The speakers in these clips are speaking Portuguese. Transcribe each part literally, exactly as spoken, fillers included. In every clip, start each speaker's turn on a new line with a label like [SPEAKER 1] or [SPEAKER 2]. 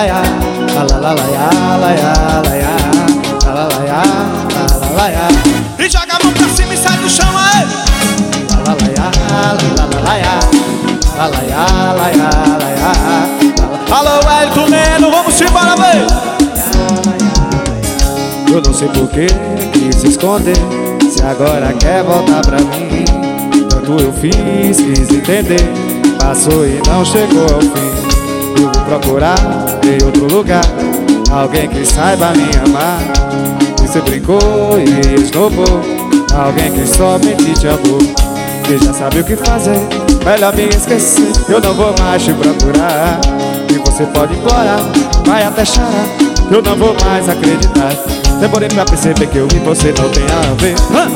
[SPEAKER 1] laia, la la laia, laia, laia, la laia, la laia.
[SPEAKER 2] E joga a mão pra cima e sai do chão, aê!
[SPEAKER 1] La laia, la laia, la laia, laia, laia.
[SPEAKER 2] Alô, Elton Neno, vamos embora, véi!
[SPEAKER 1] Eu não sei por que quis se esconder, se agora quer voltar pra mim. Tanto eu fiz, quis entender, passou e não chegou ao fim. Eu vou procurar em outro lugar alguém que saiba me amar. Você brincou e esnobou alguém que somente te amou. Você já sabe o que fazer, melhor me esquecer. Eu não vou mais te procurar. E você pode implorar, vai até chorar. Eu não vou mais acreditar. Demorei pra perceber que eu e você não tem a ver.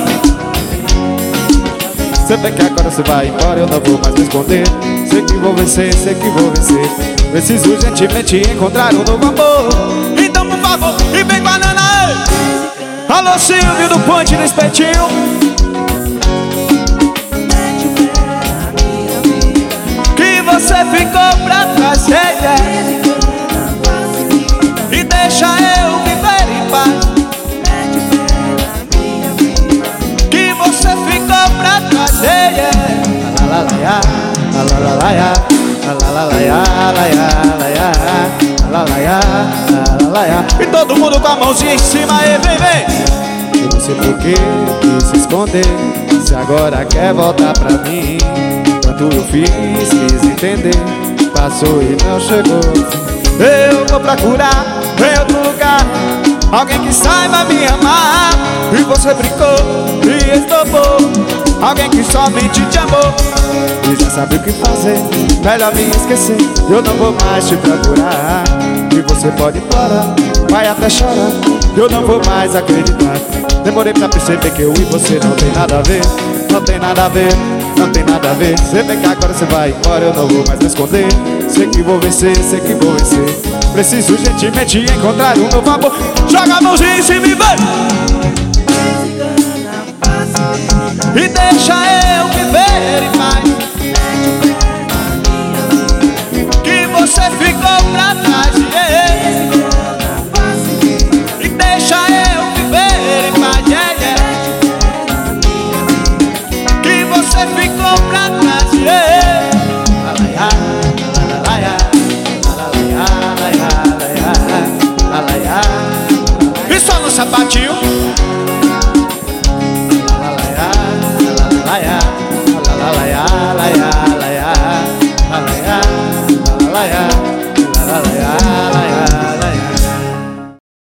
[SPEAKER 1] Você vê que agora você vai embora, eu não vou mais me esconder. Sei que vou vencer, sei que vou vencer. Preciso urgentemente encontrar um novo amor.
[SPEAKER 2] Então por favor, e vem banana aí! Alô, Silvio do Ponte do Espetinho. Que você ficou pra trás, yeah, yeah. E deixa eu viver em paz. Que você ficou pra trás, yeah, yeah.
[SPEAKER 1] La la laia, la la laia, la la laia, laia, laia, la laia, la laia.
[SPEAKER 2] E todo mundo com a mãozinha em cima, aí, vem, vem.
[SPEAKER 1] Eu não sei por que quis se esconder, se agora quer voltar pra mim. Tanto eu fiz, quis entender, passou e não chegou.
[SPEAKER 2] Eu vou procurar em outro lugar alguém que saiba me amar. E você brincou e estopou alguém que somente te amou.
[SPEAKER 1] E já sabe o que fazer, melhor me esquecer. Eu não vou mais te procurar. E você pode implorar, vai até chorar. Eu não vou mais acreditar. Demorei pra perceber que eu e você não tem nada a ver. Não tem nada a ver, não tem nada a ver. Você vê que agora você vai embora, eu não vou mais me esconder. Sei que vou vencer, sei que vou vencer. Preciso urgentemente encontrar um novo amor.
[SPEAKER 2] Joga a mãozinha em cima e vem! E deixa eu viver em paz. Que você ficou pra trás, yeah. E deixa eu viver em paz, yeah, yeah. Que você ficou pra trás, yeah.
[SPEAKER 1] La la laia, la laia, laia, laia, la laia.
[SPEAKER 2] E só no sapatinho.
[SPEAKER 1] La la laia, la la laia, la la laia, la la laia.